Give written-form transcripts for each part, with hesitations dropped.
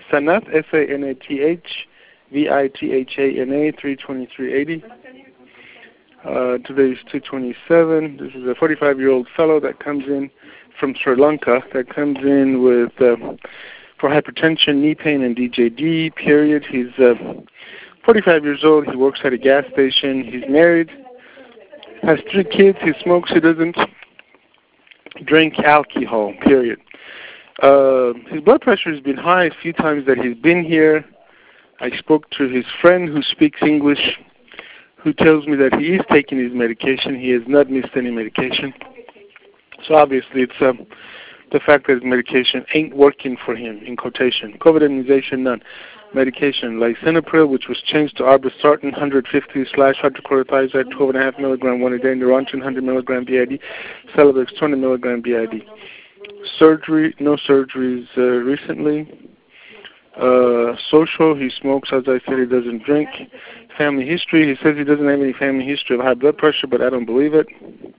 Sanath, Sanath, Vithana, 32380. Today is 227. This is a 45-year-old fellow that comes in from Sri Lanka, that comes in with for hypertension, knee pain, and DJD, period. He's 45 years old. He works at a gas station. He's married, has 3 kids. He smokes. He doesn't drink alcohol, period. His blood pressure has been high a few times that he's been here. I spoke to his friend who speaks English, who tells me that he is taking his medication. He has not missed any medication. So obviously it's the fact that his medication ain't working for him, in quotation. COVID immunization, none. Medication, lisinopril, which was changed to arbesartan, 150/hydrochlorothiazide, 12.5 milligram one a day, Neurontin, 100 milligram BID, Celebrex, 20 milligram BID. Surgery, no surgeries recently. Social, he smokes, as I said, he doesn't drink. Family history, he says he doesn't have any family history of high blood pressure, but I don't believe it.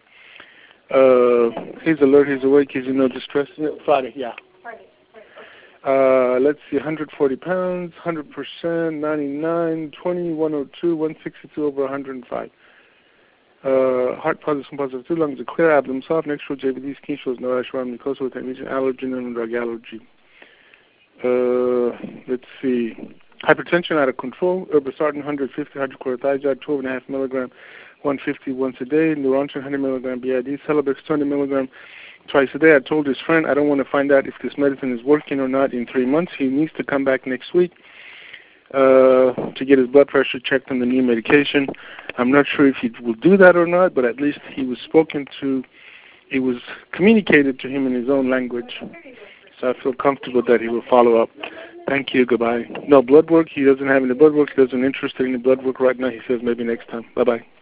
He's alert, he's awake, he's in no distress. Friday, yeah. Let's see, 140 pounds, 100%, 99, 20, 102, 162 over 105. Heart positive, some positive, 2 lungs are clear, abdomen soft, next row JVD, skin shows no rash around mucosa with magnesium allergen and drug allergy. Let's see, hypertension out of control, irbesartan 150, hydrochlorothiazide, 12.5 milligram, 150 once a day, Neurontin 100 milligram BID, Celebrex 20 milligram twice a day. I told his friend I don't want to find out if this medicine is working or not in 3 months. He needs to come back next week to get his blood pressure checked on the new medication. I'm not sure if he will do that or not, but at least he was spoken to, it was communicated to him in his own language. So I feel comfortable that he will follow up. Thank you, goodbye. No blood work, he doesn't have any blood work, he doesn't interested in the blood work right now. He says maybe next time. Bye-bye.